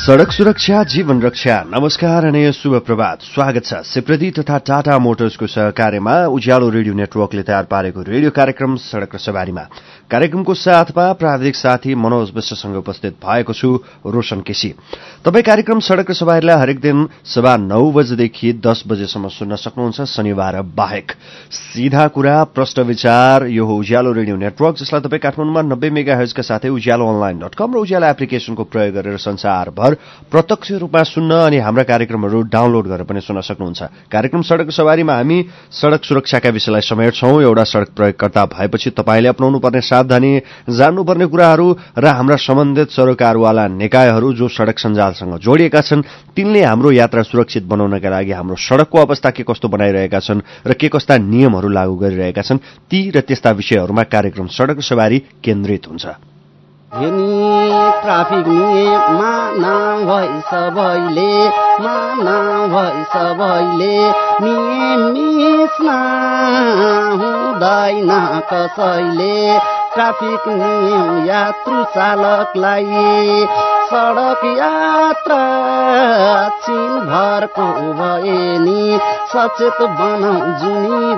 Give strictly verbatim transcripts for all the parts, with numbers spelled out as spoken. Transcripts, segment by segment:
सडक सुरक्षा जीवन रक्षा। नमस्कार अनि शुभ प्रभात। स्वागत छ सिप्रदी तथा टाटा मोटर्सको सहकार्यमा उज्यालो रेडियो नेटवर्कले तयार पारेको रेडियो कार्यक्रम सडक र सवारीमा। कार्यक्रमको साथमा प्राविधिक साथी मनोज विश्वसँग उपस्थित भएको छु, रोशन केसी। तपाईँ कार्यक्रम सडक र सवारीलाई हरेक दिन सभा नौ बजेदेखि दस बजेसम्म सुन्न सक्नुहुन्छ, शनिबार बाहेक। सीधा कुरा, प्रश्न विचार, यो हो उज्यालो रेडियो नेटवर्क, जसलाई तपाईँ काठमाडौँमा नब्बे मेगा हर्जका साथै उज्यालो अनलाइन डट कम र उज्यालो एप्लिकेशनको प्रयोग गरेर संसारभर प्रत्यक्ष रूपमा सुन्न अनि हाम्रा कार्यक्रमहरू डाउनलोड गरेर पनि सुन्न सक्नुहुन्छ। कार्यक्रम सडक सवारीमा हामी सडक सुरक्षाका विषयलाई समेट्छौं। एउटा सडक प्रयोगकर्ता भएपछि तपाईँले अपनाउनु पर्ने सावधानी, जान्नुपर्ने कुराहरू र हाम्रा सम्बन्धित सरोकारवाला निकायहरू जो सडक सञ्जालसँग जोडिएका छन्, तिनले हाम्रो यात्रा सुरक्षित बनाउनका लागि हाम्रो सडकको अवस्था के कस्तो बनाइरहेका छन् र के कस्ता नियमहरू लागू गरिरहेका छन्, ती र त्यस्ता विषयहरूमा कार्यक्रम सडक सवारी केन्द्रित हुन्छ। ट्राफिक नियममा नभई सबैले माना भई सबैले नियम मिच्न हुँदैन कसैले। ट्राफिक नियम यात्रु चालकलाई सडक यात्रा छिनभरको भए नि सचेत बनाऊ जुनी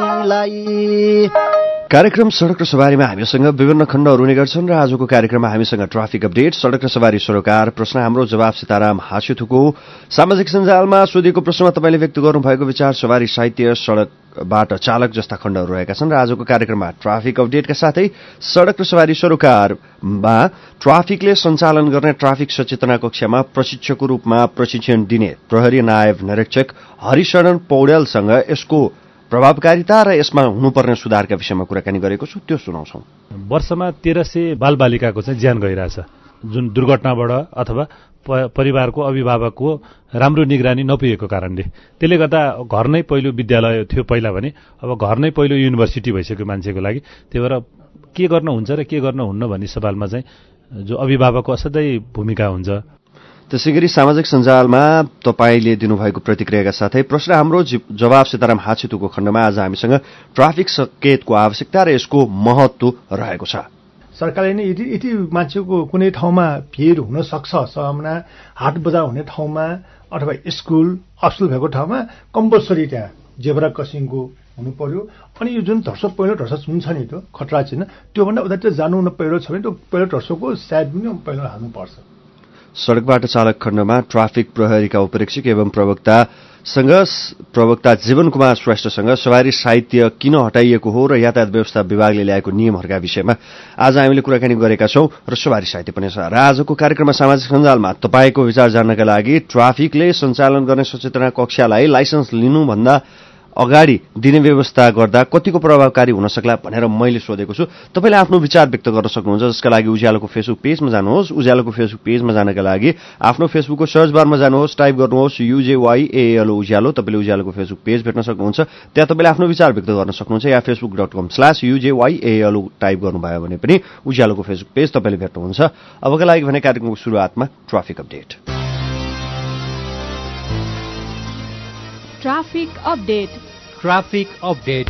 भरिलाई। कार्यक्रम सडक र सवारीमा हामीसँग विभिन्न खण्डहरू हुने गर्छन् र आजको कार्यक्रममा हामीसँग ट्राफिक अपडेट, सडक र सवारी सरोकार, प्रश्न हाम्रो जवाब सीताराम हाछुथुको, सामाजिक सञ्जालमा सोधिएको प्रश्नमा तपाईँले व्यक्त गर्नुभएको विचार, सवारी साहित्य, सडकबाट चालक जस्ता खण्डहरू रहेका छन्। र आजको कार्यक्रममा ट्राफिक अपडेटका साथै सडक र सवारी सरोकारमा ट्राफिकले सञ्चालन गर्ने ट्राफिक सचेतना कक्षामा प्रशिक्षकको रूपमा प्रशिक्षण दिने प्रहरी नायब निरीक्षक हरिशरण पौडेलसँग यसको प्रभावकारिता र यसमा हुनुपर्ने सुधारका विषयमा कुराकानी गरेको छु, त्यो सुनाउँछौँ। वर्षमा तेह्र सय बालबालिकाको चाहिँ ज्यान गइरहेछ, जुन दुर्घटनाबाट अथवा परिवारको अभिभावकको राम्रो निगरानी नपुगेको कारणले। त्यसले गर्दा घर नै पहिलो विद्यालय थियो पहिला भने, अब घर नै पहिलो युनिभर्सिटी भइसक्यो मान्छेको लागि। त्यही भएर के गर्न हुन्छ र के गर्न हुन्न भन्ने सवालमा चाहिँ जो अभिभावकको असाध्यै भूमिका हुन्छ। त्यसै गरी सामाजिक सञ्जालमा तपाईँले दिनुभएको प्रतिक्रियाका साथै प्रश्न हाम्रो जवाब सीताराम हाछुतुको खण्डमा आज हामीसँग ट्राफिक सङ्केतको आवश्यकता र यसको महत्त्व रहेको छ। सरकारले नै यदि यदि मान्छेको कुनै ठाउँमा भिड हुन सक्छ, सम्भावना हाट बजार हुने ठाउँमा अथवा स्कुल अफिस भएको ठाउँमा कम्पलसरी त्यहाँ जेब्रा क्रसिङको हुनु पर्यो। अनि यो जुन धर्सो पहिलो धर्सो हुन्छ नि, त्यो खतरा चिन्ह, त्योभन्दा उता जानु न पहिलो छ भने त्यो पहिलो धर्सोको साइड पनि पहिलो हाल्नुपर्छ। सडकबाट चालक खण्डमा ट्राफिक प्रहरीका उपरीक्षक एवं प्रवक्तासँग प्रवक्ता जीवन कुमार श्रेष्ठसँग सवारी साहित्य किन हटाइएको हो र यातायात व्यवस्था विभागले ल्याएको नियमहरूका विषयमा आज हामीले कुराकानी गरेका छौं र सवारी साहित्य पनि छ। र आजको कार्यक्रममा सामाजिक सञ्जालमा तपाईँको विचार जान्नका लागि ट्राफिकले सञ्चालन गर्ने सचेतना कक्षालाई लाइसेन्स लिनुभन्दा अगाडि दिने व्यवस्था गर्दा कतिको प्रभावकारी हुन सक्ला भनेर मैले सोधेको छु। तपाईँले आफ्नो विचार व्यक्त गर्न सक्नुहुन्छ, जसका लागि उज्यालोको फेसबुक पेजमा जानुहोस्। उज्यालोको फेसबुक पेजमा जानका लागि आफ्नो फेसबुकको सर्च बारमा जानुहोस्, टाइप गर्नुहोस् युजेवाईएएल उज्यालो। तपाईँले उज्यालोको फेसबुक पेज भेट्न सक्नुहुन्छ, त्यहाँ तपाईँले आफ्नो विचार व्यक्त गर्न सक्नुहुन्छ। या फेसबुक डट कम स्ल्यास युजेवाईएएल टाइप गर्नुभयो भने पनि उज्यालोको फेसबुक पेज तपाईँले भेट्नुहुन्छ। अबका लागि भने कार्यक्रमको सुरुवातमा traffic update. Traffic update traffic update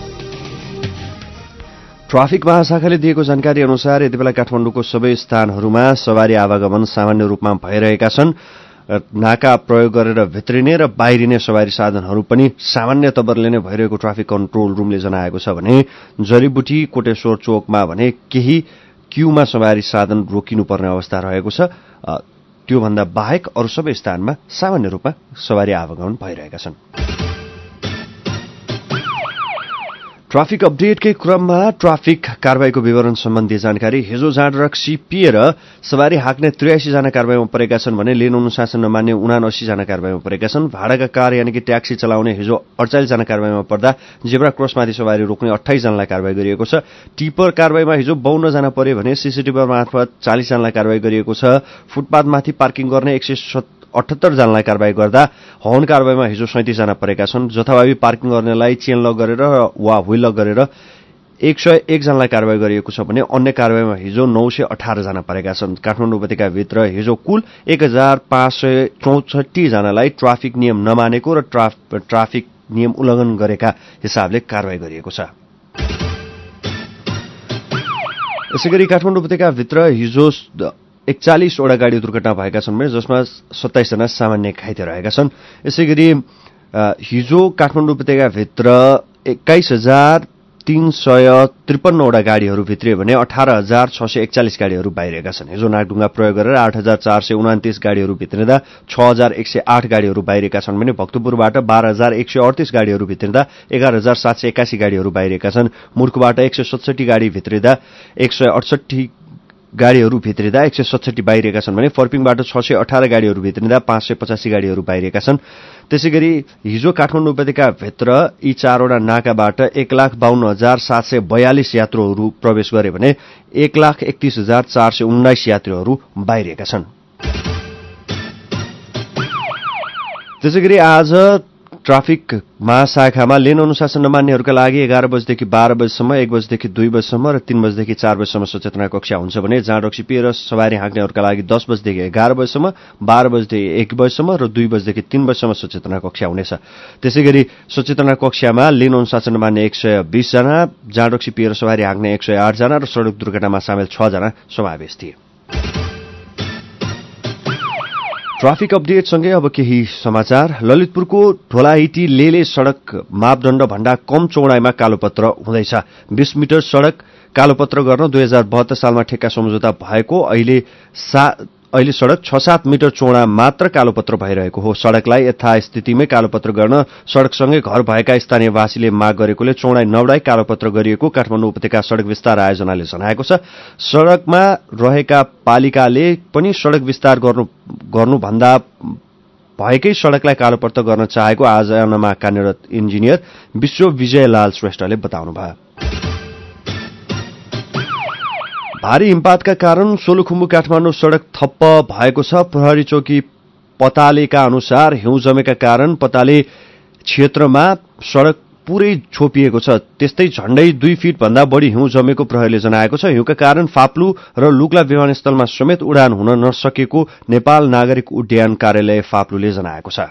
traffic महाशाखाले दिएको जानकारी अनुसार यति बेला काठमाडौँको सबै स्थानहरूमा सवारी आवागमन सामान्य रूपमा भइरहेका छन्। नाका प्रयोग गरेर भित्रिने र बाहिरिने सवारी साधनहरू पनि सामान्य तवरले नै भइरहेको ट्राफिक कन्ट्रोल रूमले जनाएको छ भने जडीबुटी कोटेश्वर चोकमा भने केही क्यूमा सवारी साधन रोकिनुपर्ने अवस्था रहेको छ। त्योभन्दा बाहेक अरू सबै स्थानमा सामान्य रूपमा सवारी आवागमन भइरहेका छन्। ट्राफिक अपडेटकै क्रममा ट्राफिक कारबाहीको विवरण सम्बन्धी जानकारी। हिजो जाँड रक्सी पिएर सवारी हाँक्ने त्रियासी जना कारबाहीमा परेका छन् भने लेन अनुशासन नमान्ने उनासी जना कारबाहीमा परेका छन्। भाडाका कार यानि कि ट्याक्सी चलाउने हिजो अडचालिस जना कारबाहीमा पर्दा जेब्रा क्रसमाथि सवारी रोक्ने अठाइस जनालाई कारबाही गरिएको छ। टिपर कारबाहीमा हिजो बाउन्न जना परे भने सीसीटीभी मार्फत चालिस जनालाई कारबाही गरिएको छ। फुटपाथमाथि पार्किङ गर्ने एक सय अठहत्तर जनालाई कारबाही गर्दा हर्न कारबाहीमा हिजो सैंतिस जना परेका छन्। जथाभावी पार्किङ गर्नेलाई चेन लक गरेर वा व्हील लक गरेर एक सय एक जनालाई कारबाही गरिएको छ भने अन्य कारबाहीमा हिजो नौ सय अठार जना परेका छन्। काठमाडौँ उपत्यकाभित्र हिजो कुल एक हजार पाँच सय चौसठी जनालाई ट्राफिक नियम नमानेको र ट्राफिक नियम उल्लङ्घन गरेका हिसाबले कारबाही गरिएको छ। यसैगरी काठमाडौँ उपत्यकाभित्र हिजो एकचालिसवटा गाडी दुर्घटना भएका छन् भने जसमा सत्ताइसजना सामान्य घाइते रहेका छन्। यसै गरी हिजो काठमाडौँ उपत्यकाभित्र एक्काइस हजार तीन सय त्रिपन्नवटा गाडीहरू भित्रियो भने अठार हजार छ सय एकचालिस गाडीहरू बाहिरिएका छन्। हिजो नागढुङ्गा प्रयोग गरेर आठ हजार चार सय उनातिस गाडीहरू भित्रिँदा छ हजार एक सय आठ गाडीहरू बाहिरिएका छन् भने भक्तपुरबाट बाह्र हजार एक सय अडतिस गाडीहरू भित्रिँदा एघार हजार सात सय एकासी गाडीहरू बाहिरिएका छन्। मुर्कुबाट एक सय सतसठी गाडी भित्रिँदा एक सय अडसठी गाडीहरू भित्रिँदा एक सय सतसठी बाहिरिएका छन् भने फर्पिङबाट छ सय अठार गाडीहरू भित्रिँदा पाँच सय पचासी गाडीहरू बाहिरिएका छन्। त्यसै गरी हिजो काठमाडौँ उपत्यकाभित्र यी चारवटा नाकाबाट एक लाख बाहन्न हजार सात सय बयालिस यात्रुहरू प्रवेश गरे भने एक लाख एकतीस हजार चार सय उन्नाइस यात्रुहरू बाहिरिएका छन्। त्यसै गरी आज ट्राफिक महाशाखामा लेन अनुशासन नमान्नेहरूका लागि एघार बजेदेखि बाह्र बजेसम्म, एक बजेदेखि दुई बजेसम्म र तीन बजेदेखि चार बजेसम्म सचेतना कक्षा हुन्छ भने जाँड रक्सी पिएर सवारी हाँक्नेहरूका लागि दस बजेदेखि एघार बजेसम्म, बाह्र बजेदेखि एक बजेसम्म र दुई बजेदेखि तीन बजेसम्म सचेतना कक्षा हुनेछ। त्यसै गरी सचेतना कक्षामा लेन अनुशासन नमान्ने एक सय बीसजना, जाँड रक्सी पिएर सवारी हाँक्ने एक सय आठजना र सड़क दुर्घटनामा सामेल छजना समावेश थिए। ट्राफिक अपडेटसँगै अब केही समाचार। ललितपुरको ढोलाहिटी लेले सड़क मापदण्ड भन्दा कम चौडाइमा कालोपत्र हुँदैछ। बीस मिटर सड़क कालोपत्र गर्न दुई हजार बहत्तर सालमा ठेक्का सम्झौता भएको अहिले सा अहिले सड़क छ सात मिटर चौडा मात्र कालोपत्र भइरहेको हो। सड़कलाई यथास्थितिमै कालोपत्र गर्न सड़कसँगै घर भएका स्थानीयवासीले माग गरेकोले चौडाइ नबढाई कालोपत्र गरिएको काठमाडौँ उपत्यका सड़क विस्तार आयोजनाले जनाएको छ। सड़कमा रहेका पालिकाले पनि सड़क विस्तार गर्नु गर्नुभन्दा भएकै सड़कलाई कालोपत्र गर्न चाहेको आयोजनामा कार्यरत इन्जिनियर विश्व विजयलाल श्रेष्ठले बताउनुभयो। भारी हिमपातका कारण सोलुखुम्बु काठमाडौँ सड़क ठप्प भएको छ। प्रहरी चौकी पतालेका अनुसार हिउँ जमेका कारण पताले क्षेत्रमा सड़क पूरै छोपिएको छ। त्यस्तै झण्डै दुई फिट भन्दा बढी हिउँ जमेको प्रहरीले जनाएको छ। हिउँका कारण फाप्लु र लुक्ला विमानस्थलमा समेत उडान हुन नसकेको नेपाल नागरिक उड्डयन कार्यालय फाप्लुले जनाएको छ।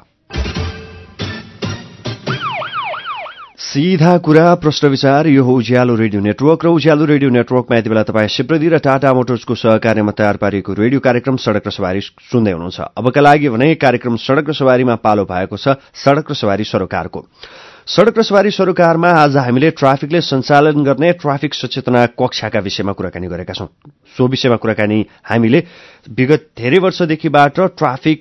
सीधा कुरा प्रश्न विचार। यो हो उज्यालो रेडियो नेटवर्क र उज्यालो रेडियो नेटवर्कमा यति बेला तपाईँ सिप्रदी र टाटा मोटर्सको सहकार्यमा तयार पारिएको रेडियो कार्यक्रम सड़क र सवारी सुन्दै हुनुहुन्छ। अबका लागि भने कार्यक्रम सड़क र सवारीमा पालो भएको छ सड़क र सवारी सरोकारको। सड़क र सवारी सरोकारमा आज हामीले ट्राफिकले सञ्चालन गर्ने ट्राफिक सचेतना कक्षाका विषयमा कुराकानी गरेका छौं। सो विषयमा कुराकानी हामीले विगत धेरै वर्षदेखिबाट ट्राफिक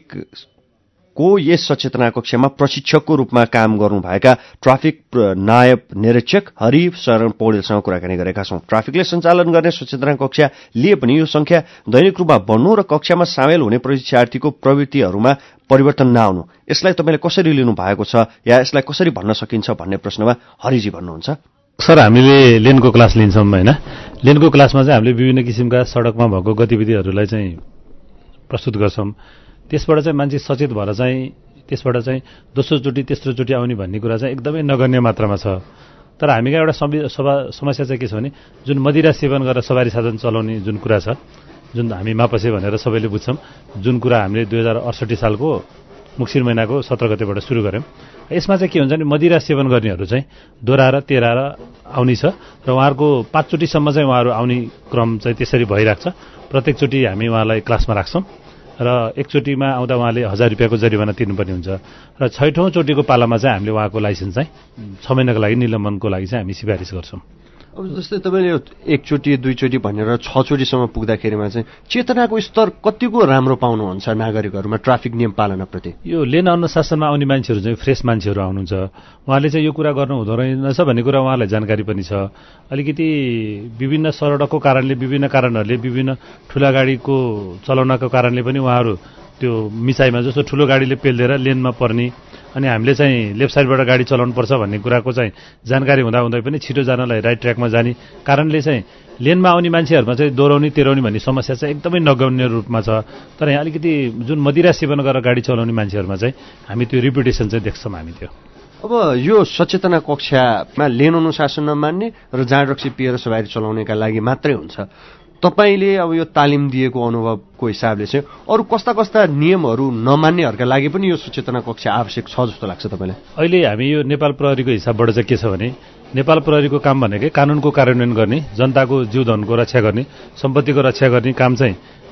को यस सचेतना कक्षामा प्रशिक्षकको रूपमा काम गर्नुभएका ट्राफिक नायब निरीक्षक हरि शरण पौडेलसँग कुराकानी गरेका छौं। ट्राफिकले सञ्चालन गर्ने सचेतना कक्षा लिए पनि यो संख्या दैनिक रूपमा बढ्नु र कक्षामा सामेल हुने परीक्षार्थीको प्रवृत्तिहरूमा परिवर्तन नआउनु, यसलाई तपाईले कसरी लिनु भएको छ या यसलाई कसरी भन्न सकिन्छ भन्ने प्रश्नमा हरिजी भन्नुहुन्छ। सर, हामीले लेनको क्लास लिन्छौँ हैन। लेनको क्लासमा चाहिँ हामीले विभिन्न किसिमका सडकमा भएको गतिविधिहरूलाई चाहिँ प्रस्तुत गर्छौं। त्यसबाट चाहिँ मान्छे सचेत भएर चाहिँ त्यसबाट चाहिँ दोस्रोचोटि तेस्रोचोटि आउने भन्ने कुरा चाहिँ एकदमै नगण्य मात्रामा छ। तर हामीका एउटा समस्या चाहिँ के छ भने जुन मदिरा सेवन गरेर सवारी साधन चलाउने जुन कुरा छ, जुन हामी मापसे भनेर सबैले बुझ्छौँ, जुन कुरा हामीले दुई हजार अडसठी सालको मुक्सिर महिनाको सत्र गतेबाट सुरु गऱ्यौँ। यसमा चाहिँ के हुन्छ भने मदिरा सेवन गर्नेहरू चाहिँ दोहोऱ्याएर तेह्राएर आउने छ र उहाँहरूको पाँचचोटिसम्म चाहिँ उहाँहरू आउने क्रम चाहिँ त्यसरी भइरहेको छ। प्रत्येकचोटि हामी उहाँलाई क्लासमा राख्छौँ र एकचोटिमा आउँदा उहाँले हजार रुपियाँको जरिवाना तिर्नुपर्ने हुन्छ र छैठौँ चोटिको पालामा चाहिँ हामीले उहाँको लाइसेन्स चाहिँ छ महिनाको लागि निलम्बनको लागि चाहिँ हामी सिफारिस गर्छौँ। अब जस्तै तपाईँले एकचोटि दुईचोटि भनेर छचोटिसम्म पुग्दाखेरिमा चाहिँ चेतनाको स्तर कतिको राम्रो पाउनुहुन्छ नागरिकहरूमा ट्राफिक नियम पालनाप्रति? यो लेन अनुशासनमा आउने मान्छेहरू चाहिँ फ्रेस मान्छेहरू आउनुहुन्छ, उहाँले चाहिँ यो कुरा गर्नु हुँदो रहेनछ भन्ने कुरा उहाँलाई जानकारी पनि छ। अलिकति विभिन्न सडकको कारणले विभिन्न कारणहरूले विभिन्न ठुला गाडीको चलाउनको कारणले पनि उहाँहरू त्यो मिसाइमा जस्तो ठुलो गाडीले पेल्देर लेनमा पर्ने अनि हामीले चाहिँ लेफ्ट साइडबाट गाडी चलाउनुपर्छ भन्ने कुराको चाहिँ जानकारी हुँदाहुँदै पनि छिटो जानलाई राइट ट्र्याकमा जाने कारणले चाहिँ लेनमा आउने मान्छेहरूमा चाहिँ दोहोऱ्याउने तेह्राउने भन्ने समस्या चाहिँ एकदमै नगण्य रूपमा छ। तर यहाँ अलिकति जुन मदिरा सेवन गरेर गाडी चलाउने मान्छेहरूमा चाहिँ हामी त्यो रिपुटेसन चाहिँ देख्छौँ हामी त्यो। अब यो सचेतना कक्षामा लेन अनुशासन नमान्ने र जाँड रक्सी पिएर सवारी चलाउनेका लागि मात्रै हुन्छ। तपाईले अब यो तालिम दिएको अनुभवको हिसाबले चाहिँ अरू कस्ता कस्ता नियमहरू नमान्नेहरूका लागि पनि यो सचेतना कक्षा आवश्यक छ जस्तो लाग्छ तपाईँलाई? अहिले हामी यो नेपाल प्रहरीको हिसाबबाट चाहिँ के छ भने नेपाल प्रहरीको काम भनेकै कानुनको कार्यान्वयन गर्ने, जनताको जीवधनको रक्षा गर्ने, सम्पत्तिको रक्षा गर्ने काम चाहिँ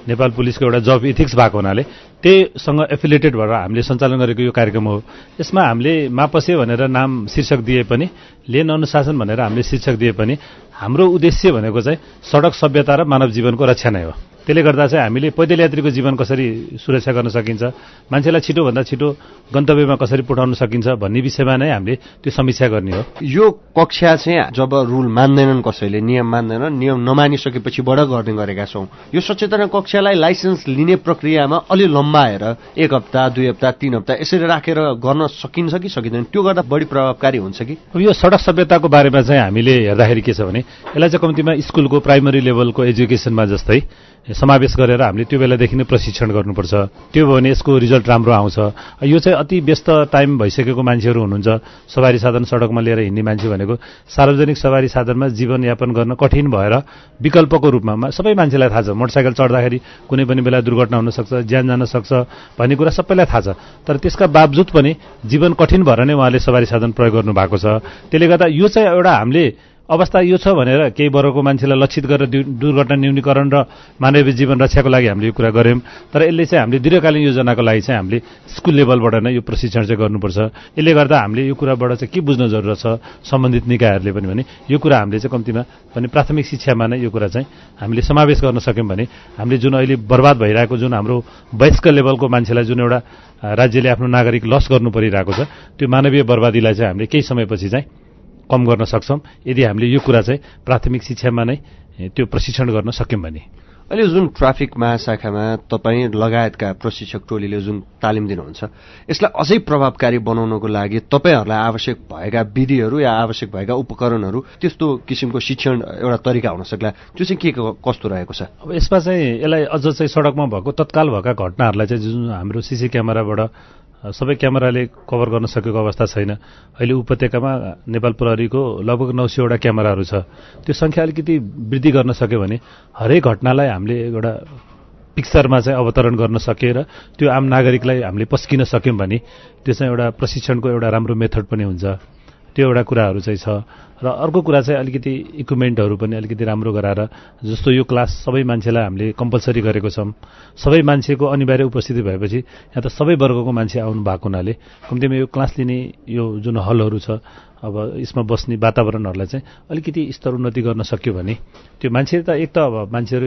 नेपाल पुलिसको एउटा जब इथिक्स भएको हुनाले त्यहीसँग एफिलिएटेड भएर हामीले सञ्चालन गरेको यो कार्यक्रम हो। यसमा हामीले मापसे भनेर नाम शीर्षक दिए पनि, लेन अनुशासन भनेर हामीले शीर्षक दिए पनि हाम्रो उद्देश्य भनेको चाहिँ सडक सभ्यता र मानव जीवनको रक्षा नै हो। त्यसले गर्दा चाहिँ हामीले पैदल यात्रीको जीवन कसरी सुरक्षा गर्न सकिन्छ, मान्छेलाई छिटोभन्दा छिटो गन्तव्यमा कसरी पुर्याउन सकिन्छ भन्ने विषयमा नै हामीले त्यो समीक्षा गर्ने हो। यो कक्षा चाहिँ जब रुल मान्दैनन्, कसैले नियम मान्दैनन्, नियम नमानिसकेपछिबाट गर्ने गरेका छौँ। यो सचेतना कक्षालाई लाइसेन्स लिने प्रक्रियामा अलि लम्बाएर एक हप्ता दुई हप्ता तीन हप्ता यसरी राखेर गर्न सकिन्छ कि सकिँदैन? त्यो गर्दा बढी प्रभावकारी हुन्छ कि? यो सडक सभ्यताको बारेमा चाहिँ हामीले हेर्दाखेरि के छ भने यसलाई चाहिँ कम्तीमा स्कुलको प्राइमरी लेभलको एजुकेसनमा जस्तै समावेश गरेर हामीले त्यो बेलादेखि नै प्रशिक्षण गर्नुपर्छ। त्यो भयो भने यसको रिजल्ट राम्रो आउँछ। यो चाहिँ अति व्यस्त टाइम भइसकेको मान्छेहरू हुनुहुन्छ, सवारी साधन सडकमा लिएर हिँड्ने मान्छे भनेको सार्वजनिक सवारी साधनमा जीवनयापन गर्न कठिन भएर विकल्पको रूपमा सबै मान्छेलाई थाहा छ मोटरसाइकल चढ्दाखेरि कुनै पनि बेला दुर्घटना हुनसक्छ, ज्यान जान सक्छ भन्ने कुरा सबैलाई थाहा छ। तर त्यसका बावजुद पनि जीवन कठिन भएर नै उहाँले सवारी साधन प्रयोग गर्नु भएको छ। त्यसले गर्दा यो चाहिँ एउटा हामीले अवस्था यो छ भनेर केही वर्गको मान्छेलाई लक्षित गरेर दुर्घटना न्यूनीकरण र मानवीय जीवन रक्षाको लागि हामीले यो कुरा गऱ्यौँ। तर यसले चाहिँ हामीले दीर्घकालीन योजनाको लागि चाहिँ हामीले स्कुल लेभलबाट नै यो प्रशिक्षण चाहिँ गर्नुपर्छ। यसले गर्दा हामीले यो कुराबाट चाहिँ के बुझ्न जरुरत छ सम्बन्धित निकायहरूले पनि भने यो कुरा हामीले चाहिँ कम्तीमा पनि प्राथमिक शिक्षामा नै यो कुरा चाहिँ हामीले समावेश गर्न सक्यौँ भने हामीले जुन अहिले बर्बाद भइरहेको जुन हाम्रो वयस्क लेभलको मान्छेलाई जुन एउटा राज्यले आफ्नो नागरिक लस गर्नु परिरहेको छ त्यो मानवीय बर्बादीलाई चाहिँ हामीले केही समयपछि चाहिँ कम गर्न सक्छौँ यदि हामीले यो कुरा चाहिँ प्राथमिक शिक्षामा नै त्यो प्रशिक्षण गर्न सक्यौँ भने। अहिले जुन ट्राफिक महाशाखामा तपाईँ लगायतका प्रशिक्षक टोलीले जुन तालिम दिनुहुन्छ यसलाई अझै प्रभावकारी बनाउनको लागि तपाईँहरूलाई आवश्यक भएका विधिहरू या आवश्यक भएका उपकरणहरू त्यस्तो किसिमको शिक्षण एउटा तरिका हुन सक्ला, त्यो चाहिँ के कस्तो रहेको छ? अब यसमा चाहिँ यसलाई अझ चाहिँ सडकमा भएको तत्काल भएका घटनाहरूलाई चाहिँ जुन हाम्रो सिसी क्यामेराबाट सबै क्यामेराले कभर गर्न सकेको अवस्था छैन। अहिले उपत्यकामा नेपाल प्रहरीको लगभग नौ सयवटा क्यामेराहरू छ। त्यो सङ्ख्या अलिकति वृद्धि गर्न सक्यो भने हरेक घटनालाई हामीले एउटा पिक्चरमा चाहिँ अवतरण गर्न सकेर त्यो आम नागरिकलाई हामीले पस्किन सक्यौँ भने त्यो चाहिँ एउटा प्रशिक्षणको एउटा राम्रो मेथड पनि हुन्छ। त्यो एउटा कुराहरू चाहिँ छ। र अर्को कुरा चाहिँ अलिकति इक्विपमेन्टहरू पनि अलिकति राम्रो गराएर जस्तो यो क्लास सबै मान्छेलाई हामीले कम्पलसरी गरेको छौँ। सबै मान्छेको अनिवार्य उपस्थिति भएपछि यहाँ त सबै वर्गको मान्छे आउनु भएको हुनाले कम्तीमा यो क्लास लिने यो जुन हलहरू छ अब यसमा बस्ने वातावरणहरूलाई चाहिँ अलिकति स्तर उन्नति गर्न सक्यो भने त्यो मान्छे त एक त अब मान्छेहरू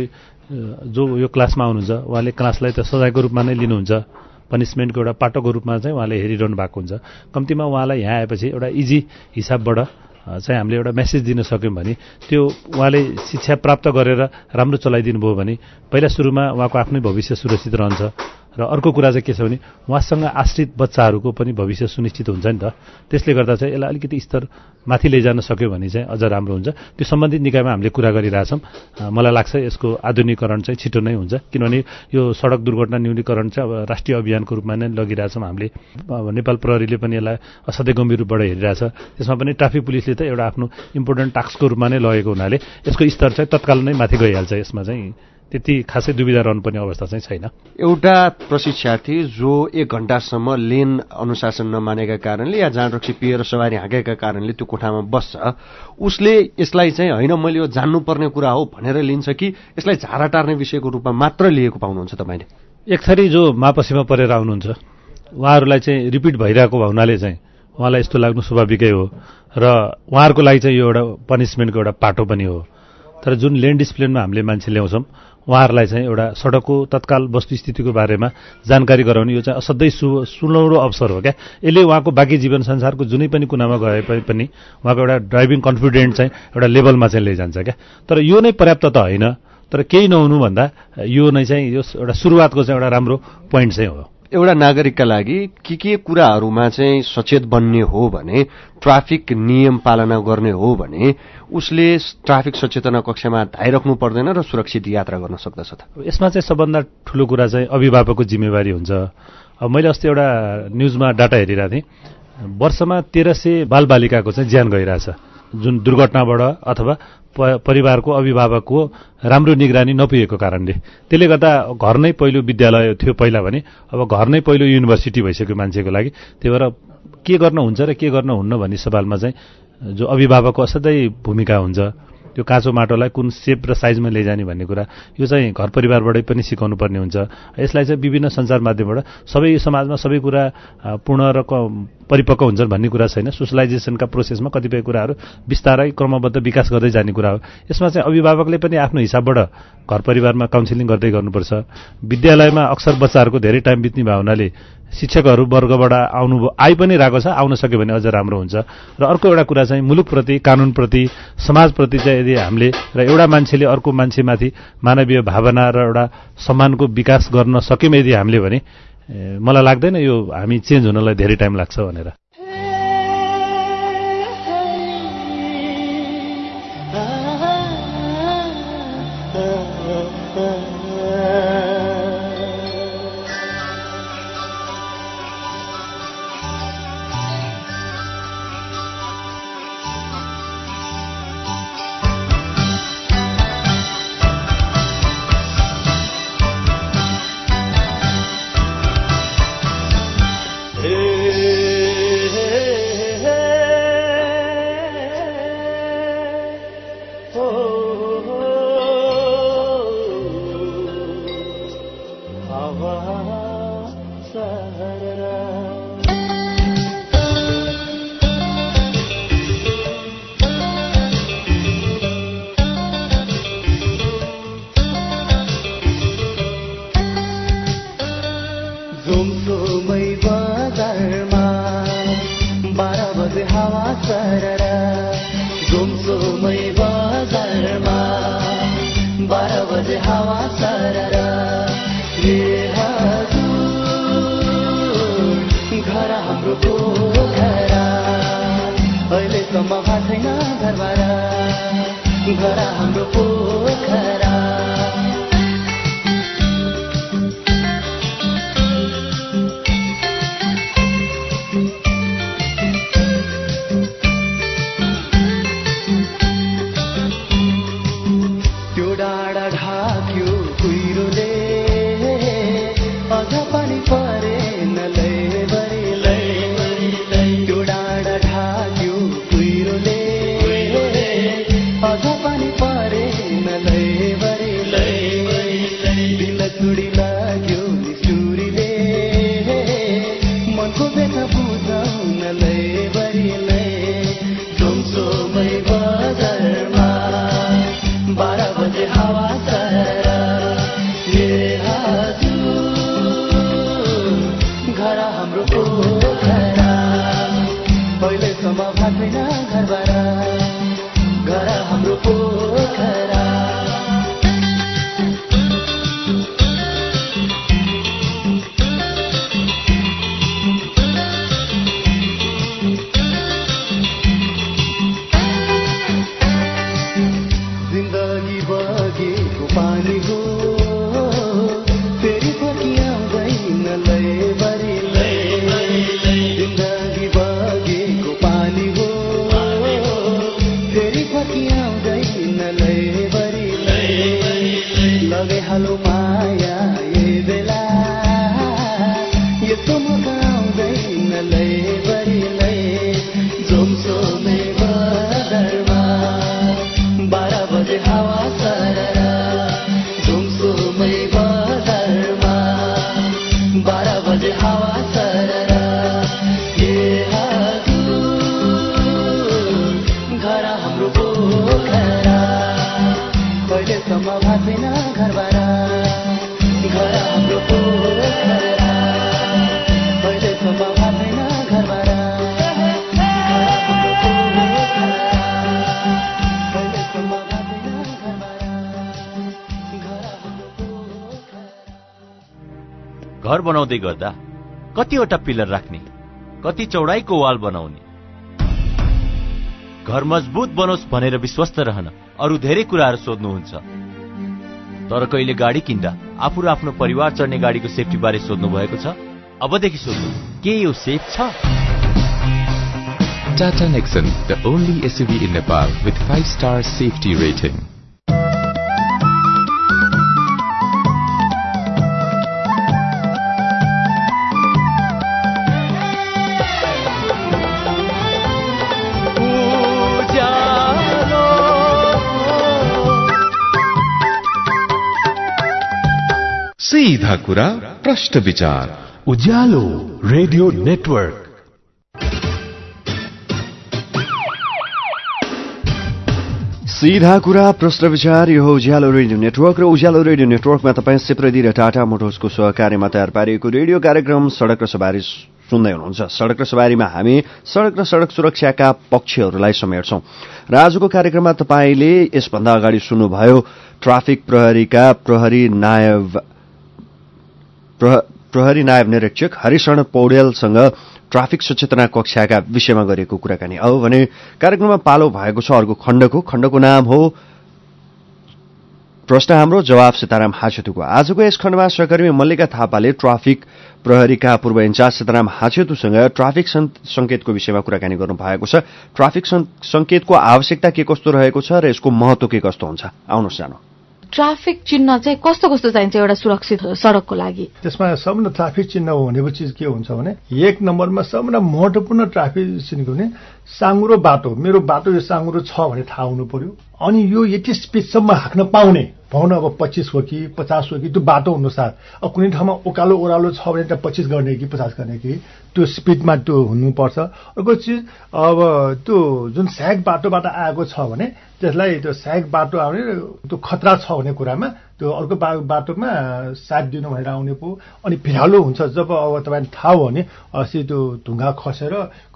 जो यो क्लासमा आउनुहुन्छ उहाँले क्लासलाई त सजायको रूपमा नै लिनुहुन्छ, पनिसमेन्टको एउटा पाटोको रूपमा चाहिँ उहाँले हेरिरहनु भएको हुन्छ। कम्तीमा उहाँलाई यहाँ आएपछि एउटा इजी हिसाबबाट चाहिँ हामीले एउटा मेसेज दिन सक्यौँ भने त्यो उहाँले शिक्षा प्राप्त गरेर राम्रो चलाइदिनु भयो भने पहिला सुरुमा उहाँको आफ्नै भविष्य सुरक्षित रहन्छ। र अर्को कुरा चाहिँ के छ भने उहाँसँग आश्रित बच्चाहरूको पनि भविष्य सुनिश्चित हुन्छ नि त। त्यसले गर्दा चाहिँ यसलाई अलिकति स्तर माथि लैजान सक्यो भने चाहिँ अझ राम्रो हुन्छ। त्यो सम्बन्धित निकायमा हामीले कुरा गरिरहेछौँ। मलाई लाग्छ यसको आधुनिकीकरण चाहिँ छिटो नै हुन्छ, किनभने यो सडक दुर्घटना न्यूनीकरण चाहिँ अब राष्ट्रिय अभियानको रूपमा नै लगिरहेछौँ हामीले। अब नेपाल प्रहरीले पनि यसलाई असाध्यै गम्भीर रूपबाट हेरिरहेछ। त्यसमा पनि ट्राफिक पुलिसले त एउटा आफ्नो इम्पोर्टेन्ट टास्कको रूपमा नै लगेको हुनाले यसको स्तर चाहिँ तत्काल नै माथि गइहाल्छ। यसमा चाहिँ त्यति खासै दुविधा रहनुपर्ने अवस्था चाहिँ छैन। एउटा प्रशिक्षार्थी जो एक घण्टासम्म लेन अनुशासन नमानेका कारणले या जाँडरक्सी पिएर सवारी हाँकेका कारणले त्यो कोठामा बस्छ, उसले यसलाई चाहिँ होइन मैले यो जान्नुपर्ने कुरा हो भनेर लिन्छ कि यसलाई झारा टार्ने विषयको रूपमा मात्र लिएको पाउनुहुन्छ तपाईँले? एक थरी जो मापसीमा परेर आउनुहुन्छ उहाँहरूलाई चाहिँ रिपिट भइरहेको हुनाले चाहिँ उहाँलाई यस्तो लाग्नु स्वाभाविकै हो र उहाँहरूको लागि चाहिँ यो एउटा पनिसमेन्टको एउटा पाटो पनि हो। तर जुन लेन डिसिप्लिनमा हामीले मान्छे ल्याउँछौँ उहाँहरूलाई चाहिँ एउटा सडकको तत्काल वस्तुस्थितिको बारेमा जानकारी गराउने यो चाहिँ असाध्यै सु सुनौलो अवसर हो क्या। यसले उहाँको बाँकी जीवन संसारको जुनै पनि कुनामा गए पनि उहाँको एउटा ड्राइभिङ कन्फिडेन्ट चाहिँ एउटा लेभलमा चाहिँ लैजान्छ क्या। तर यो नै पर्याप्त त होइन, तर केही नहुनु भन्दा यो नै चाहिँ यो एउटा सुरुवातको चाहिँ एउटा राम्रो पोइन्ट चाहिँ हो। एउटा नागरिकका लागि के के कुराहरूमा चाहिँ सचेत बन्ने हो भने, ट्राफिक नियम पालना गर्ने हो भने उसले ट्राफिक सचेतना कक्षामा धाइराख्नु पर्दैन र सुरक्षित यात्रा गर्न सक्दछ त? यसमा चाहिँ सबभन्दा ठुलो कुरा चाहिँ अभिभावकको जिम्मेवारी हुन्छ। अब मैले अस्ति एउटा न्युजमा डाटा हेरिरहेको थिएँ, वर्षमा तेह्र सय बालबालिकाको चाहिँ ज्यान गइरहेछ जुन दुर्घटनाबाट अथवा परिवारको अभिभावकको राम्रो निगरानी नपुगेको कारणले। त्यसले गर्दा घर नै पहिलो विद्यालय थियो पहिला भने अब घर नै पहिलो युनिभर्सिटी भइसक्यो मान्छेको लागि। त्यही भएर के गर्न हुन्छ र के गर्न हुन्न भन्ने सवालमा चाहिँ जो अभिभावकको असाध्यै भूमिका हुन्छ। त्यो काँचो माटोलाई कुन सेप र साइजमा लैजाने भन्ने कुरा यो चाहिँ घर परिवारबाटै पनि सिकाउनु पर्ने हुन्छ। यसलाई चाहिँ विभिन्न सञ्चार माध्यमबाट सबै समाजमा सबै कुरा पूर्ण र परिपक्व हुन्छन् भन्ने कुरा छैन। सोसलाइजेसनका प्रोसेसमा कतिपय कुराहरू बिस्तारै क्रमबद्ध विकास गर्दै जाने कुरा हो। यसमा चाहिँ अभिभावकले पनि आफ्नो हिसाबबाट घर परिवारमा काउन्सिलिङ गर्दै गर्नुपर्छ। विद्यालयमा अक्सर बच्चाहरूको धेरै टाइम बित्ने भावनाले शिक्षकहरू वर्गबाट आउनु आइ पनि रहेको छ, आउन सक्यो भने अझ राम्रो हुन्छ। र अर्को एउटा कुरा चाहिँ मुलुकप्रति, कानुनप्रति, समाजप्रति चाहिँ यदि हामीले र एउटा मान्छेले अर्को मान्छेमाथि मानवीय भावना र एउटा सम्मानको विकास गर्न सक्यौँ यदि हामीले भने मलाई लाग्दैन यो हामी चेन्ज हुनलाई धेरै टाइम लाग्छ भनेर। घर बनाउँदै गर्दा कतिवटा पिलर राख्ने, कति चौडाइको वाल बनाउने, घर मजबुत बनोस् भनेर विश्वस्त रहन अरू धेरै कुराहरू सोध्नुहुन्छ। तर कहिले गाडी किन्दा आफू र आफ्नो परिवार चढ्ने गाडीको सेफ्टी बारे सोध्नु भएको छ? अबदेखि सोध्नु, के यो सेफ छ? Tata Nexon, the only S U V in Nepal with five star safety rating. सीधा कुरा प्रश्न विचार उज्यालो रेडियो नेटवर्क। सीधा कुरा प्रश्न विचार यो उज्यालो रेडियो नेटवर्क र उज्यालो रेडियो नेटवर्कमा तपाईँ सेप्रदी र टाटा मोटर्सको सहकार्यमा तयार पारिएको रेडियो कार्यक्रम सडक र सवारी सुन्दै हुनुहुन्छ। सडक र सवारीमा हामी सडक र सडक सुरक्षाका पक्षहरूलाई समेट्छौं र आजको कार्यक्रममा तपाईँले यसभन्दा अगाडि सुन्नुभयो ट्राफिक प्रहरीका प्रहरी नायब प्रहरी नायब निरीक्षक हरिशरण पौडेलसँग ट्राफिक सचेतना कक्षाका विषयमा गरिएको कुराकानी। अब भने कार्यक्रममा पालो भएको छ अर्को खण्डको खण्डको नाम हो प्रश्न हाम्रो जवाब सीताराम हाछेतुको। आजको यस खण्डमा सहकर्मी मल्लिका थापाले ट्राफिक प्रहरीका पूर्व इन्चार्ज सीताराम हाछेतुसँग ट्राफिक संकेतको विषयमा कुराकानी गर्नु भएको छ। ट्राफिक संकेतको आवश्यकता के कस्तो रहेको छ र यसको महत्व के कस्तो हुन्छ, आउनुहोस् जानु। ट्राफिक चिन्ह चाहिँ कस्तो कस्तो चाहिन्छ एउटा सुरक्षित सडकको लागि? त्यसमा सबभन्दा ट्राफिक चिन्ह भनेको चिज के हुन्छ भने एक नम्बरमा सबभन्दा महत्वपूर्ण ट्राफिक चिन्ह भने साँगुरो बाटो, मेरो बाटो यो साँगुरो छ भने थाहा हुनु पर्यो। अनि यो यति स्पिडसम्म हाँक्न पाउने भनौँ न अब पच्चिस हो कि पचास हो कि त्यो बाटो अनुसार। अब कुनै ठाउँमा ओकालो ओह्रालो छ भने त्यहाँ पच्चिस गर्ने कि पचास गर्ने कि त्यो स्पिडमा त्यो हुनुपर्छ। अर्को चिज अब त्यो जुन स्याग बाटोबाट आएको छ भने त्यसलाई त्यो स्याग बाटो आउने त्यो खतरा छ भन्ने कुरामा त्यो अर्को बाटोमा साथ दिनु भनेर आउने पो। अनि भिरालो हुन्छ जब अब तपाईँलाई थाहा हो भने अस्ति त्यो ढुङ्गा खसेर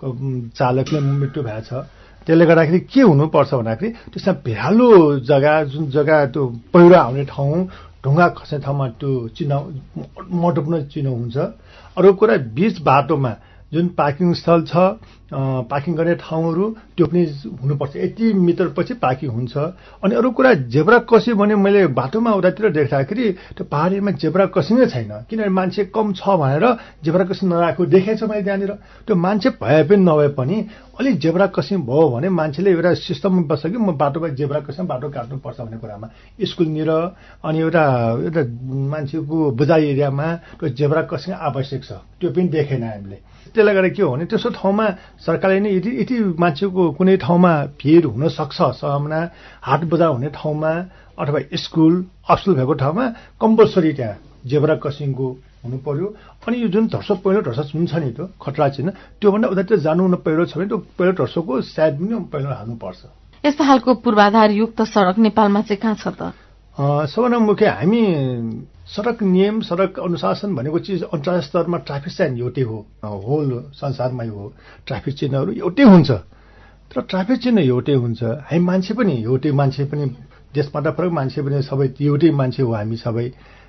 चालकले मृत्यु भएको छ। त्यसले गर्दाखेरि के हुनुपर्छ भन्दाखेरि त्यसमा भिरालो जग्गा जुन जग्गा त्यो पहिरो आउने ठाउँ ढुङ्गा खस्ने ठाउँमा त्यो चिन्ह महत्त्वपूर्ण चिन्ह हुन्छ। अर्को कुरा बीच बाटोमा जुन पार्किङ स्थल छ पार्किङ गर्ने ठाउँहरू त्यो पनि हुनुपर्छ, यति मिटर पछि पार्किङ हुन्छ। अनि अरू कुरा जेब्रा क्रसिङ भने मैले बाटोमा उतातिर देख्दाखेरि त्यो पहाडीमा जेब्रा क्रसिङै छैन, किनभने मान्छे कम छ भनेर जेब्रा क्रसिङ नराखेको देखेको छ मैले त्यहाँनिर। त्यो मान्छे भए पनि नभए पनि अलिक जेब्रा क्रसिङ भयो भने मान्छेले एउटा सिस्टममा बस्छ कि म बाटोमा जेब्रा क्रसिङ बाटो काट्नुपर्छ भन्ने कुरामा। स्कुलनिर अनि एउटा एउटा मान्छेको बजार एरियामा त्यो जेब्रा क्रसिङ आवश्यक छ, त्यो पनि देखेन हामीले। त्यसले गर्दा के हो भने त्यस्तो ठाउँमा सरकारले नै यदि यदि मान्छेको कुनै ठाउँमा भिड हुन सक्छ सम्भावना हाट बजार हुने ठाउँमा अथवा स्कुल अफिस भएको ठाउँमा कम्पलसरी त्यहाँ जेब्रा क्रसिङको हुनु पर्यो। अनि यो जुन धर्सो पहिलो धर्सो जुन छ नि त्यो खतरा चिन्ह त्योभन्दा उतातिर जानु हुन पहिरो छ भने त्यो पहिलो धर्सोको सायद पनि पहिलो हाल्नुपर्छ। यस्तो खालको पूर्वाधार युक्त सडक नेपालमा चाहिँ कहाँ छ त? सबभन्दा मुख्य हामी सडक नियम सडक अनुशासन भनेको चिज अन्तर्राष्ट्रिय स्तरमा ट्राफिक साइन एउटै हो, होल संसारमै हो। ट्राफिक चिन्हहरू एउटै हुन्छ तर ट्राफिक चिन्ह एउटै हुन्छ। हामी मान्छे पनि एउटै मान्छे पनि देशबाट फरक मान्छे पनि सबै एउटै मान्छे हो हामी सबै।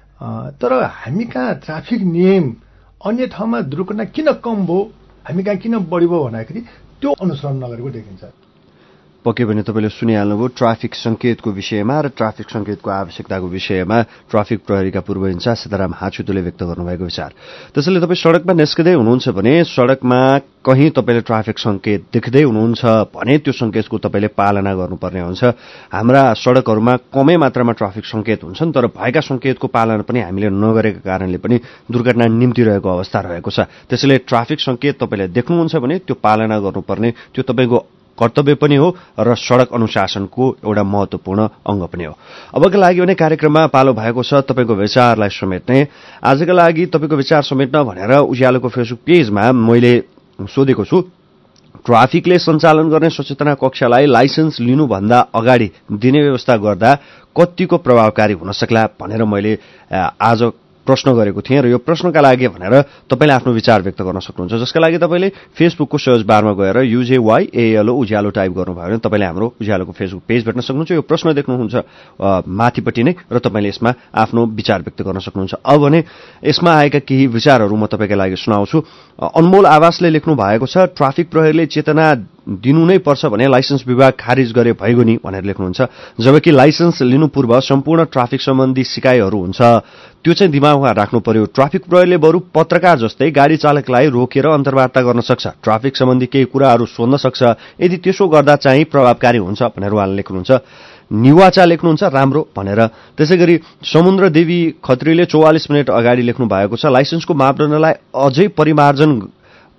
तर हामी कहाँ ट्राफिक नियम अन्य ठाउँमा दुर्घटना किन कम भयो हामी कहाँ किन बढी भयो भन्दाखेरि त्यो अनुसरण नगरेको देखिन्छ। पक्कै पनि तपाईँले सुनिहाल्नुभयो ट्राफिक संकेतको विषयमा र ट्राफिक संकेतको आवश्यकताको विषयमा ट्राफिक प्रहरीका पूर्व इन्चार्ज सीताराम हाछेतुले व्यक्त गर्नुभएको विचार। त्यसैले तपाईँ सडकमा निस्कँदै हुनुहुन्छ भने सडकमा कहीँ तपाईँले ट्राफिक संकेत देख्दै हुनुहुन्छ भने त्यो संकेतको तपाईँले पालना गर्नुपर्ने हुन्छ। हाम्रा सडकहरूमा कमै मात्रामा ट्राफिक संकेत हुन्छन् तर भएका संकेतको पालना पनि हामीले नगरेका कारणले पनि दुर्घटना निम्तिरहेको अवस्था रहेको छ। त्यसैले ट्राफिक संकेत तपाईँले देख्नुहुन्छ भने त्यो पालना गर्नुपर्ने त्यो तपाईँको कर्तव्य पनि हो र सडक अनुशासनको एउटा महत्वपूर्ण अंग पनि हो। अबका लागि भने कार्यक्रममा पालो भएको छ तपाईँको विचारलाई समेट्ने। आजका लागि तपाईँको विचार समेट्न भनेर उज्यालोको फेसबुक पेजमा मैले सोधेको छु ट्राफिकले सञ्चालन गर्ने सचेतना कक्षालाई लाइसेन्स लिनुभन्दा अगाडि दिने व्यवस्था गर्दा कतिको प्रभावकारी हुन सक्ला भनेर मैले आज प्रश्न गरेको थिएँ र यो प्रश्नका लागि भनेर तपाईँले आफ्नो विचार व्यक्त गर्न सक्नुहुन्छ, जसका लागि तपाईँले फेसबुकको सर्च बारमा गएर युजेवाईएएलओ उज्यालो टाइप गर्नुभयो भने तपाईँले हाम्रो उज्यालोको फेसबुक पेज भेट्न सक्नुहुन्छ। यो प्रश्न देख्नुहुन्छ माथिपट्टि नै र तपाईँले यसमा आफ्नो विचार व्यक्त गर्न सक्नुहुन्छ। अब भने यसमा आएका केही विचारहरू म तपाईँका लागि सुनाउँछु। अनमोल आवासले लेख्नु भएको छ ट्राफिक प्रहरीले चेतना दिनु नै पर्छ भने लाइसेन्स विभाग खारिज गरे भइगयो नि भनेर लेख्नुहुन्छ। जबकि लाइसेन्स लिनु पूर्व सम्पूर्ण ट्राफिक सम्बन्धी सिकाइहरू हुन्छ त्यो चाहिँ दिमागमा राख्नु पर्यो। ट्राफिक प्रहरीले बरु पत्रकार जस्तै गाडी चालकलाई रोकेर अन्तर्वार्ता गर्न सक्छ, ट्राफिक सम्बन्धी केही कुराहरू सोध्न सक्छ। यदि त्यसो गर्दा चाहिँ प्रभावकारी हुन्छ भनेर उहाँले लेख्नुहुन्छ। निवाचा लेख्नुहुन्छ राम्रो भनेर। त्यसै गरी समुद्र देवी खत्रीले चौवालिस मिनट अगाडि लेख्नु भएको छ लाइसेन्सको मापदण्डलाई अझै परिमार्जन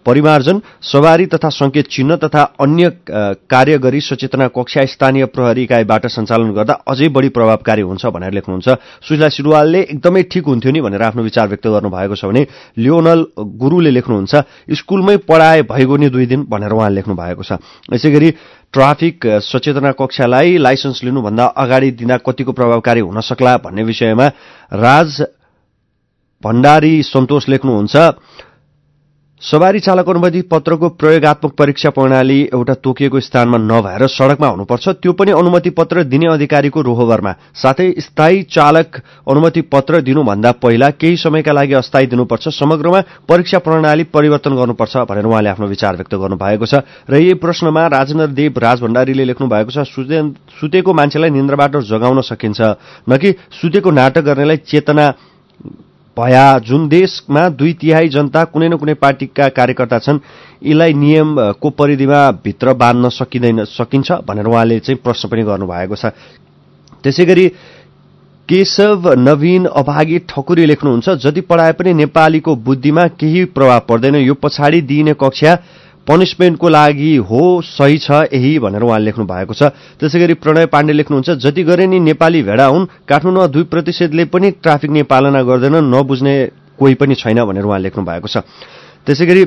परिमार्जन, सवारी तथा संकेत चिन्ह तथा अन्य कार्य गरी सचेतना कक्षा स्थानीय प्रहरी इकाइबाट सञ्चालन गर्दा अझै बढी प्रभावकारी हुन्छ भनेर लेख्नुहुन्छ। सुशीला सिरुवालले एकदमै ठिक हुन्थ्यो नि भनेर आफ्नो विचार व्यक्त गर्नुभएको छ भने लियोनल गुरुले लेख्नुहुन्छ स्कुलमै पढाए भइगयो नि दुई दिन भनेर उहाँले लेख्नु भएको छ। यसैगरी ट्राफिक सचेतना कक्षालाई लाइसेन्स लिनुभन्दा अगाडि दिँदा कतिको प्रभावकारी हुन सक्ला भन्ने विषयमा राज भण्डारी सन्तोष लेख्नुहुन्छ सवारी चालक अनुमति पत्रको प्रयोगात्मक परीक्षा प्रणाली एउटा तोकिएको स्थानमा नभएर सड़कमा हुनुपर्छ, त्यो पनि अनुमति पत्र दिने अधिकारीको रोहबरमा। साथै स्थायी चालक अनुमति पत्र दिनुभन्दा पहिला केही समयका लागि अस्थायी दिनुपर्छ। समग्रमा परीक्षा प्रणाली परिवर्तन गर्नुपर्छ भनेर उहाँले आफ्नो विचार व्यक्त गर्नुभएको छ। र यही प्रश्नमा राजेन्द्र देव राज भण्डारीले लेख्नु भएको छ सुतेको मान्छेलाई निन्द्राबाट जगाउन सकिन्छ न कि सुतेको नाटक गर्नेलाई चेतना भया। जुन देशमा दुई तिहाई जनता कुनै न कुनै पार्टीका कार्यकर्ता छन् यीलाई नियमको परिधिमा भित्र बाँध्न सकिँदैन सकिन्छ भनेर उहाँले चाहिँ प्रश्न पनि गर्नुभएको छ। त्यसैगरी केशव नवीन अभागी ठकुरी लेख्नुहुन्छ जति पढाए पनि नेपालीको बुद्धिमा केही प्रभाव पर्दैन, यो पछाडि दिइने कक्षा पनिशमेन्टको लागि हो, सही छ यही भनेर उहाँले लेख्नु भएको छ। त्यसैगरी प्रणय पाण्डे लेख्नुहुन्छ जति गरे नि नेपाली भेडा हुन्, काठमाडौँमा दुई प्रतिशतले पनि ट्राफिक नियम पालना गर्दैन, नबुझ्ने कोही पनि छैन भनेर उहाँले लेख्नु भएको छ। त्यसैगरी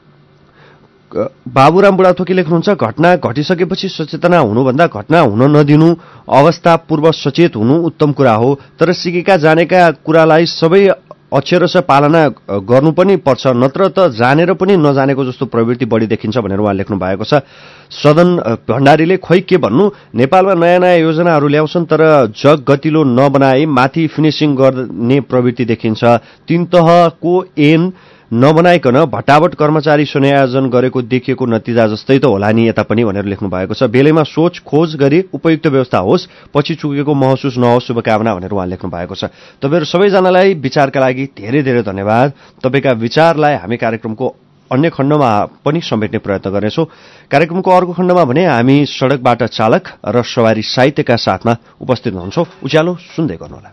बाबुराम बुढाथोकी लेख्नुहुन्छ घटना घटिसकेपछि सचेतना हुनुभन्दा घटना हुन नदिनु, अवस्था पूर्व सचेत हुनु उत्तम कुरा हो, तर सिकेका जानेका कुरालाई सबै अक्षरशः पालना गर्नु पनि पर्छ, नत्र त जानेर पनि नजानेको जस्तो प्रवृत्ति बढी देखिन्छ भनेर उहाँ लेख्नु भएको छ। सदन भण्डारीले खोइ के भन्नु, नेपालमा नयाँ नयाँ योजनाहरू ल्याउँछन् तर जग गतिलो नबनाए माथि फिनिसिङ गर्ने प्रवृत्ति देखिन्छ, तीन तहको ऐन नबनाइकन भट्टाभट कर्मचारी संयोजन गरेको देखिएको नतिजा जस्तै त होला नि यता पनि भनेर लेख्नु भएको छ। बेलैमा सोच खोज गरी उपयुक्त व्यवस्था होस्, पछि चुकेको महसुस नहोस्, शुभकामना भनेर उहाँ लेख्नु भएको छ। तपाईँहरू सबैजनालाई विचारका लागि धेरै धेरै धन्यवाद। तपाईँका विचारलाई हामी कार्यक्रमको अन्य खण्डमा पनि समेट्ने प्रयत्न गर्नेछौँ। कार्यक्रमको अर्को खण्डमा भने हामी सड़कबाट चालक र सवारी साहित्यका साथमा उपस्थित हुन्छौँ। उज्यालो सुन्दै गर्नुहोला।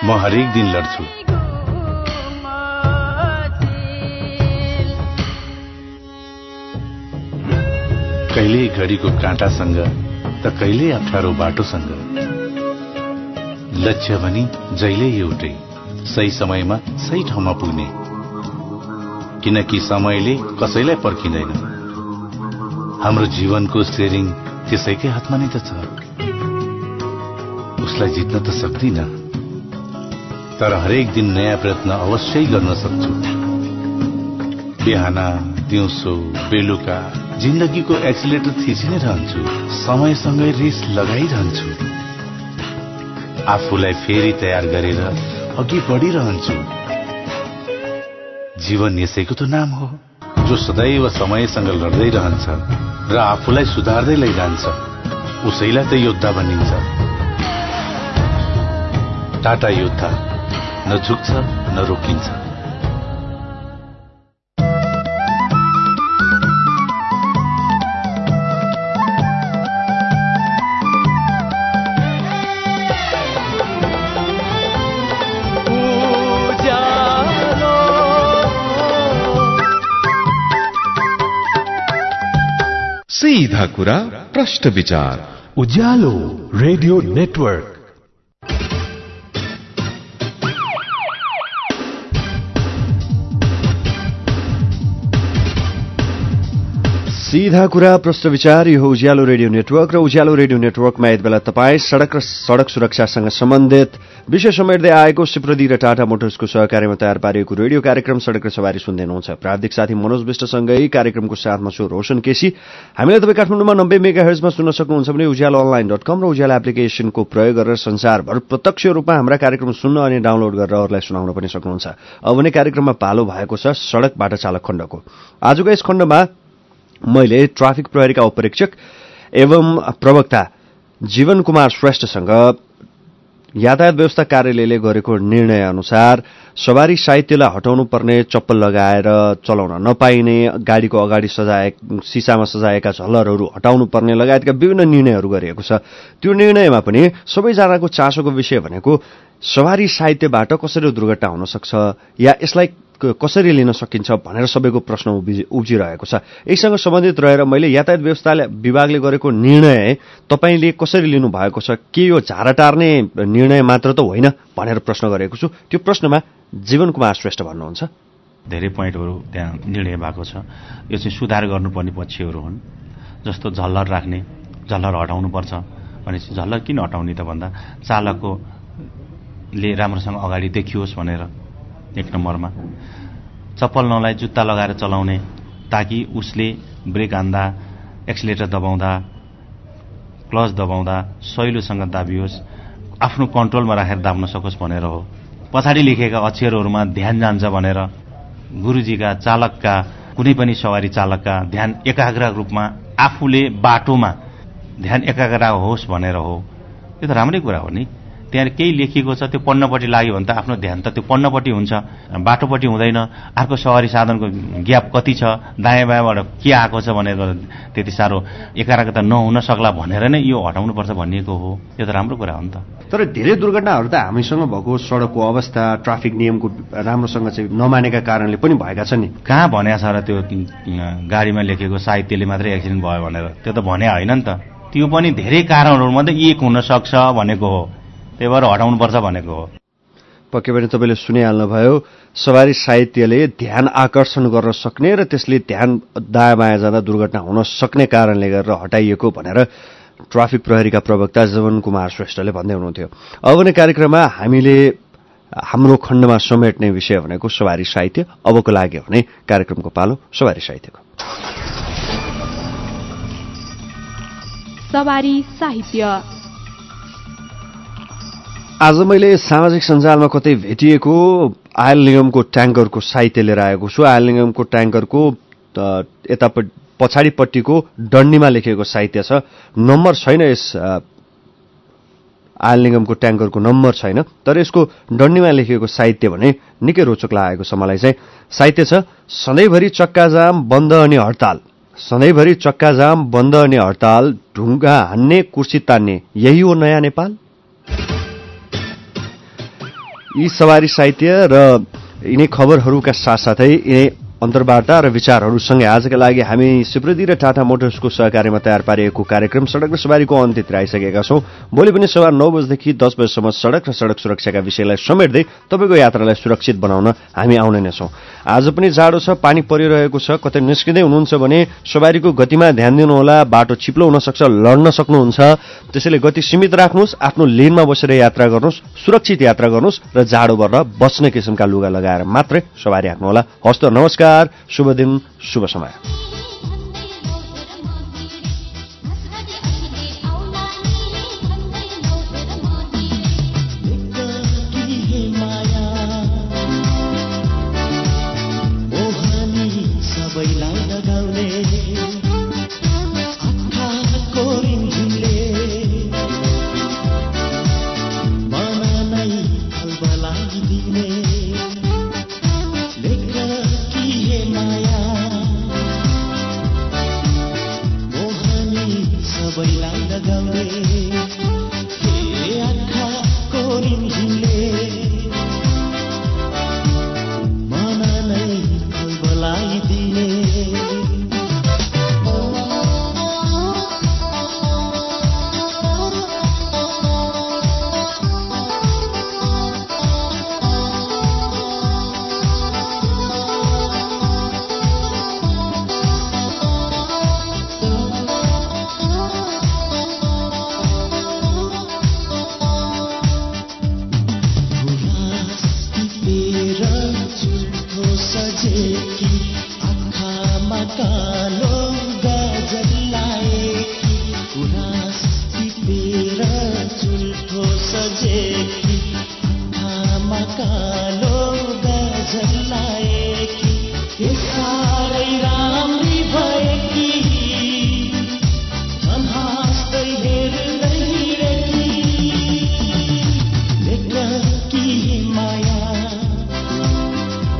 म हरेक दिन लड्छु। कहिले घडीको काँटासँग त कहिले अप्ठ्यारो बाटोसँग। लक्ष्य भनी जहिले एउटै, सही समयमा सही ठाउँमा पुग्ने, किनकि समयले कसैलाई पर्खिँदैन। हाम्रो जीवनको स्टेरिङ त्यसैकै हातमा नै त छ। उसलाई जित्न त सक्दिन, तर हरेक दिन नयाँ प्रयत्न अवश्य गर्न सक्छु। बिहान दिउँसो बेलुका जिन्दगीको एक्सिलेटर थिचि नै रहन्छु, समयसँगै रेस लगाइरहन्छु। आफूलाई फेरि तयार गरेर अघि बढिरहन्छु। जीवन यसैको त नाम हो, जो सदैव समयसँग लड्दै रहन्छ र आफूलाई सुधार्दै लैजान्छ, उसैलाई त योद्धा भनिन्छ। टाटा योद्धा, न झुक्छ न रोकिन्छ। सीधा कुरा प्रश्न विचार। उज्यालो रेडियो नेटवर्क। सीधा कुरा प्रश्न विचार। यो हो उज्यालो रेडियो नेटवर्क र उज्यालो रेडियो नेटवर्कमा यति बेला तपाईँ सड़क र सड़क सुरक्षासँग सम्बन्धित विषय समेट्दै आएको सिप्रदी र टाटा मोटर्सको सहकार्यमा तयार पारिएको रेडियो कार्यक्रम सड़क र सवारी सुन्दै हुनुहुन्छ। प्राविधिक साथी मनोज विष्टसँगै कार्यक्रमको साथमा छु रोशन केसी। हामीलाई तपाईँ काठमाडौँमा नब्बे मेगा हर्जमा सुन्न सक्नुहुन्छ भने उज्यालो अनलाइन डट कम र उज्यालो एप्लिकेशनको प्रयोग गरेर संसारभर प्रत्यक्ष रूपमा हाम्रा कार्यक्रम सुन्न अनि डाउनलोड गरेर अरूलाई सुनाउन पनि सक्नुहुन्छ। अब भने कार्यक्रममा पालो भएको छ सड़क बाटा चालक खण्डको। आजको यस खण्डमा मैले ट्राफिक प्रहरीका उपरीक्षक एवं प्रवक्ता जीवन कुमार श्रेष्ठसँग यातायात व्यवस्था कार्यालयले गरेको निर्णय अनुसार सवारी साहित्यलाई हटाउनु पर्ने चप्पल लगाएर चलाउन नपाइने, गाडीको अगाडि सजाए सिसामा सजाएका झलरहरू हटाउनु पर्ने लगायतका विभिन्न निर्णयहरू गरिएको छ। त्यो निर्णयमा पनि सबैजनाको चासोको विषय भनेको सवारी साहित्यबाट कसरी दुर्घटना हुन सक्छ या यसलाई कसरी लिन सकिन्छ भनेर सबैको प्रश्न उब्जिरहेको छ। यससँग सम्बन्धित रहेर मैले यातायात व्यवस्था विभागले गरेको निर्णय तपाईले कसरी लिनु भएको छ, के यो झारा टार्ने निर्णय मात्र त होइन भनेर प्रश्न गरेको छु। त्यो प्रश्नमा जीवन कुमार श्रेष्ठ भन्नुहुन्छ। धेरै पोइन्टहरू त्यहाँ निर्णय भएको छ। यो चाहिँ सुधार गर्नुपर्ने पक्षहरू हुन्, जस्तो झल्लर राख्ने, झल्लर हटाउनुपर्छ। भनेपछि झल्लर किन हटाउने त भन्दा चालकले राम्रोसँग अगाडि देखियोस् भनेर एक नम्बरमा। चप्पल नलाइ जुत्ता लगाएर चलाउने, ताकि उसले ब्रेक हान्दा, एक्सिलेटर दबाउँदा, क्लच दबाउँदा सहिलोसँग दाबियोस्, आफ्नो कन्ट्रोलमा राखेर दाब्न सकोस् भनेर हो। पछाडि लेखेका अक्षरहरूमा ध्यान जान्छ भनेर गुरुजीका चालकका कुनै पनि सवारी चालकका ध्यान एकाग्र रूपमा आफूले बाटोमा ध्यान एकाग्र होस् भनेर हो। यो त राम्रै कुरा हो नि। त्यहाँ केही लेखिएको छ, त्यो पढ्नपट्टि लाग्यो भने त आफ्नो ध्यान त त्यो पढ्नपट्टि हुन्छ, बाटोपट्टि हुँदैन। अर्को सवारी साधनको ग्याप कति छ, दायाँ बायाँबाट के आएको छ भनेर त्यति साह्रो एकाग्रता नहुन सक्ला भनेर नै यो हटाउनुपर्छ भनिएको हो। यो त राम्रो कुरा हो नि त। तर धेरै दुर्घटनाहरू त हामीसँग भएको सडकको अवस्था, ट्राफिक नियमको राम्रोसँग चाहिँ नमानेका कारणले पनि भएका छन् नि। कहाँ भन्या छ र त्यो गाडीमा लेखेको साहित्यले मात्रै एक्सिडेन्ट भयो भनेर? त्यो त भन्या होइन नि त। त्यो पनि धेरै कारणहरूमध्ये एक हुन सक्छ भनेको हो, त्यही भएर हटाउनुपर्छ भनेको हो। पक्कै पनि तपाईँले सुनिहाल्नुभयो। सवारी साहित्यले ध्यान आकर्षण गर्न सक्ने र त्यसले ध्यान दायाँ बायाँ जाँदा दुर्घटना हुन सक्ने कारणले गरेर हटाइएको भनेर ट्राफिक प्रहरीका प्रवक्ता जीवन कुमार श्रेष्ठले भन्दै हुनुहुन्थ्यो। अब भने कार्यक्रममा हामीले हाम्रो खण्डमा समेट्ने विषय भनेको सवारी साहित्य। अबको लाग्यो भने कार्यक्रमको पालो सवारी साहित्यको। सवारी साहित्य। आज मैले सामाजिक सञ्जालमा कतै भेटिएको आयल निगमको ट्याङ्करको साहित्य लिएर आएको छु। आयल निगमको ट्याङ्करको यता पछाडिपट्टिको डन्डीमा लेखिएको साहित्य छ। नम्बर छैन, यस आयल निगमको ट्याङ्करको नम्बर छैन, तर यसको डन्डीमा लेखिएको साहित्य भने निकै रोचक लागेको छ मलाई चाहिँ। साहित्य छ, सधैँभरि चक्काजाम बन्द अनि हडताल, सधैँभरि चक्काजाम बन्द अनि हडताल, ढुङ्गा हान्ने कुर्सी तान्ने, यही हो नयाँ नेपाल। यी सवारी साहित्य र यिनै खबरहरूका साथसाथै यिनै अन्तर्वार्ता र विचारहरूसँगै आजका लागि हामी सुप्रति र टाटा मोटर्सको सहकार्यमा तयार पारिएको कार्यक्रम सडक र सवारीको अन्त्यतिर आइसकेका छौं। भोलि पनि सभा नौ बजेदेखि दस बजेसम्म सडक र सडक सुरक्षाका विषयलाई समेट्दै तपाईँको यात्रालाई सुरक्षित बनाउन हामी आउने नै छौं। आज पनि जाडो छ, पानी परिरहेको छ, कतै निस्किँदै हुनुहुन्छ भने सवारीको गतिमा ध्यान दिनुहोला। बाटो चिप्लो हुन सक्छ, लड्न सक्नुहुन्छ, त्यसैले गति सीमित राख्नुहोस्, आफ्नो लेनमा बसेर यात्रा गर्नुहोस्, सुरक्षित यात्रा गर्नुहोस् र जाडोबाट बच्ने किसिमका लुगा लगाएर मात्रै सवारी हाँक्नुहोला। हस्त नमस्कार, शुभ दिन, शुभ समय।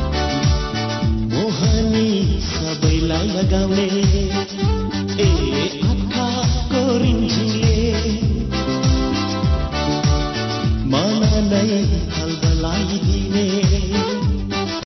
लगाउने ए